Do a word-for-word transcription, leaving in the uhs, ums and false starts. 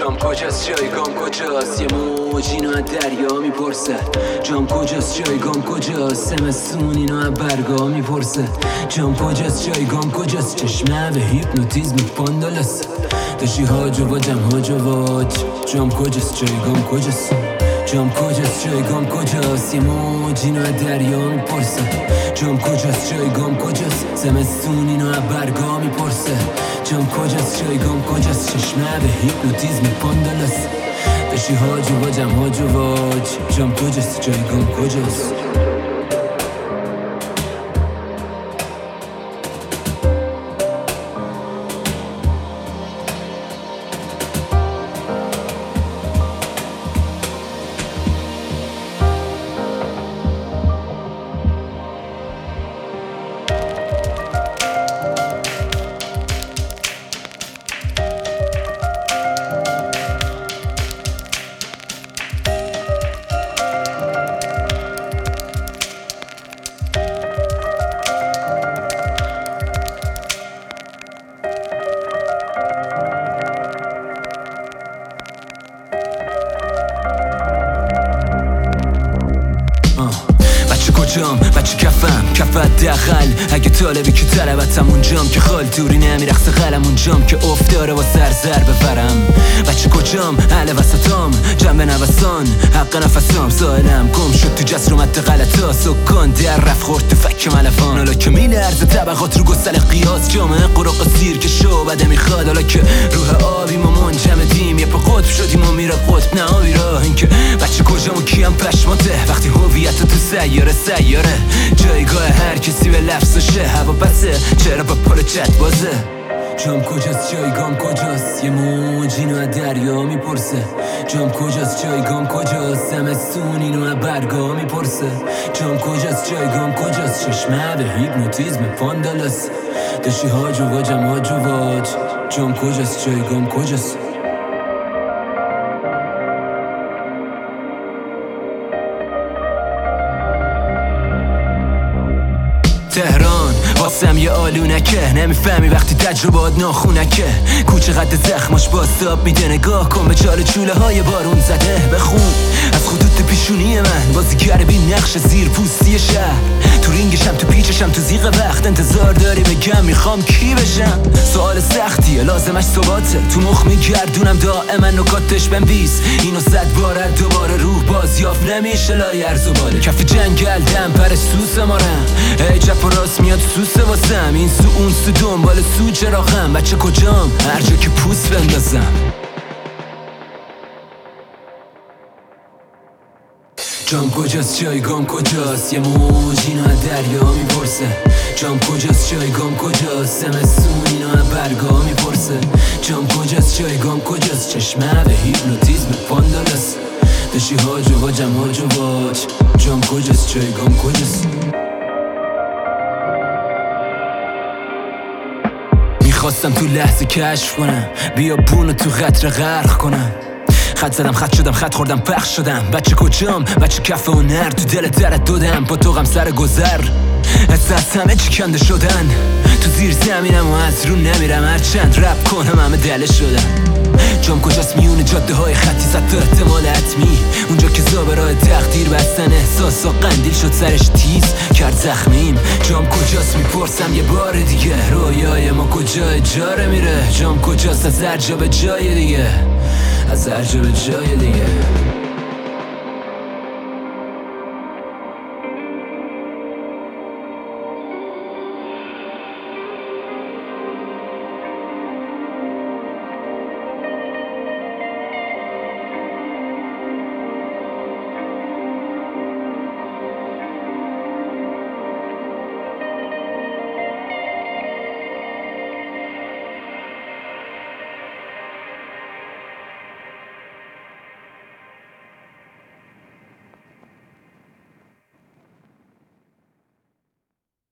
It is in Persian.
جام کجاست جایگام کجاست یه موج اینو از دریا میپرسه جام کجاست جایگام کجاست زمستون اینو از برگا میپرسه جام کجاست جایگام کجاست چشمه به هیپنوتیزم پاندالس داشتی هاج و واجم هاج و واج جام کجاست جایگام کجاست جام کجاست جایگام کجاست یه موج اینو از دریا میپرسه جام کجاست جایگام کجاست زمستون اینو از برگا میپرسه جام کجاست جایگام کجاست چشمه به هیپنوتیزم پاندالس داشتی هاج و واجم هاج و واج جام کجاست جایگام کجاست بچه کفم کفت دخل اگه طالبی که طلبتم اونجام که خال توری نمیرخص قلم اونجام که افتاره و سرزر بفرم بچه کجام اهل وسطام جنب نوستان حق نفسام سائلم گم شد تو جسر و مد غلطا سکان در رفت خورد تو فک ملفان حالا که میل ارز طبقات رو گسل قیاس جامعه قرق سیر که شو بده میخواد حالا که روح آبیم و منجمدیم یه پا قطب شدیم و میره قطب نه آبی راه این که بچه کجام و کیم پشماته وقتی هویت تو سیاره سیاره جایگاه هر کسی به لفظشه هوا بسه چرا با پر چت بازه جام کجاست جایگام کجاست یه موج اینو از دریا میپرسه جام کجاست جایگام کجاست زمستون اینو از برگا میپرسه جام کجاست جایگام کجاست چشمه به هیپنوتیزم پاندالس داشتی هاج و واجم هاج و واج جام کجاست جایگام کجاست تهران واسم یه آلونکه نمیفهمی وقتی تجربات ناخونکه کوچه قد زخماش باستاب میده نگاه کن به چال چوله های بارون زده بخون از خطوط پیشونی من بازیگر بی نقش زیر پوستی شهر تو رینگشم تو پیچشم تو زیغ وقت انتظار داری بگم میخوام کی بشم سوال سختیه لازمش ثباته تو مخ میگردونم دائما نکاتش بنویس اینو صد بار دوباره روح بازیافت نمیشه لای ارز و باله کف جنگل دم پر سوس مارم ای چپ و راست میاد سوسه واسم این سو اون سو دنبال سو چراغم بچه کجام هر جا که پوست بندازم جام کجاست جایگام کجاست یه موج اینو از دریا میپرسه جام کجاست جایگام کجاست زمستون اینو از برگا میپرسه جام کجاست جایگام کجاست چشمه به هیپنوتیزم پاندالس داشتی هاج و واجم هاج و واج جام کجاست جایگام کجاست میخواستم تو لحظه کشف کنم بیا بونو تو قطره غرق کنم خط زدم خط شدم خط خوردم پخش شدم بچه کجام بچه کفه و نر تو دل درت دودم با تو غم سر گذر از همه چی کنده شدن تو زیر زمینم و از رو نمیرم هرچند رپ کنم همه دله شدم جام کجاست میونه جاده های خطی زد تو احتمال حتمی اونجا که زابرای تقدیر بستن احساس و قندیل شد سرش تیز کرد زخمیم جام کجاست میپرسم یه بار دیگه رویای ما کجای جاره میره جام کجاست از هر جا به جای دیگه از هر جا به جای دیگه